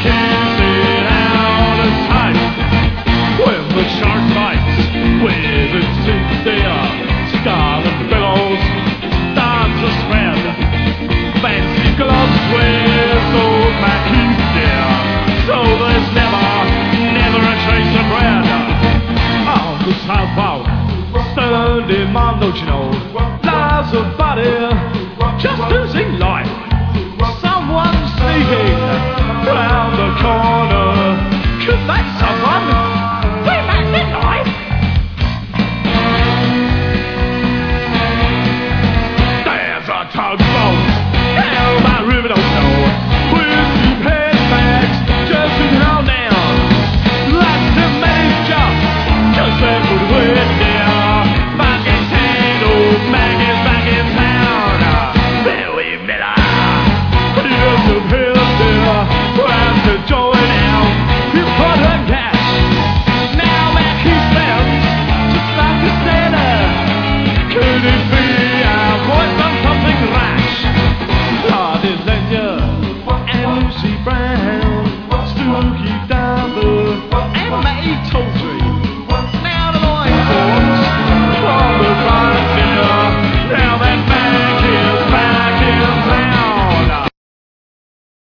kissing out of time. When the shark bites with its teeth there, scarlet billows start to spread. Fancy gloves with old Mackies there, so there's never a trace of bread. On the southbound Sunday morning, don't you know, lies a body just losing life. Someone sneaking round the corner. Could that someone be back in life? There's a tugboat down by river, don't know, with deep head bags just in hell down. That's the man's job, just that good word there. Back in town, old Mac is back in town. There we met her. Here's the pill there, we're to join out. You put her cash, now Mac he spends just like a sailor. Could it be our boy's done something rash? Lord is Leisure and Lucy Brown.